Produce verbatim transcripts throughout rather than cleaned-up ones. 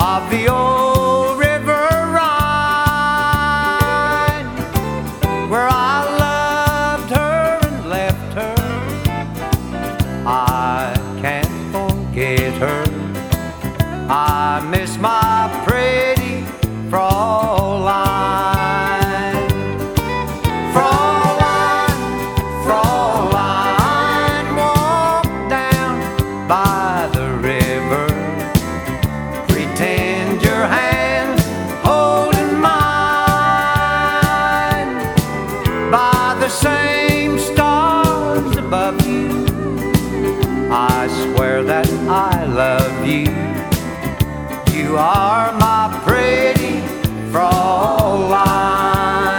of the old river Rhine, where I loved her and left her. I can't forget her. I miss my pretty Fraulein. Fraulein, Fraulein, walk down by the river. Pretend your hands holding mine. By the same stars above you, I swear that I love you. You are my pretty Fraulein.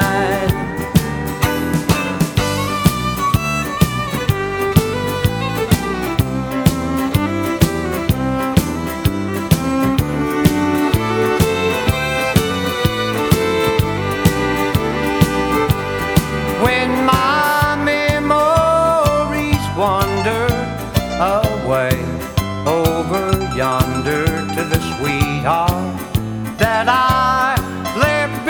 When my memories wander away over yonder to the sweetheart that I left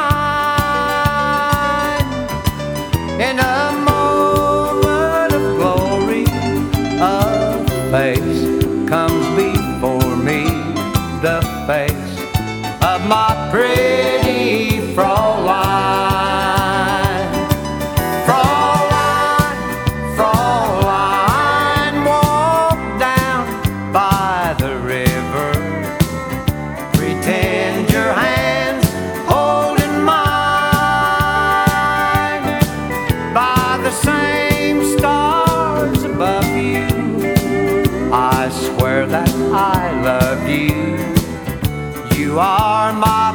behind, in a moment of glory, a face comes before me, the face of my pretty Fraulein. Fraulein, Fraulein, walk down by the river. Pretend your hands holding mine. By the same stars above you, I swear that I love you. You are my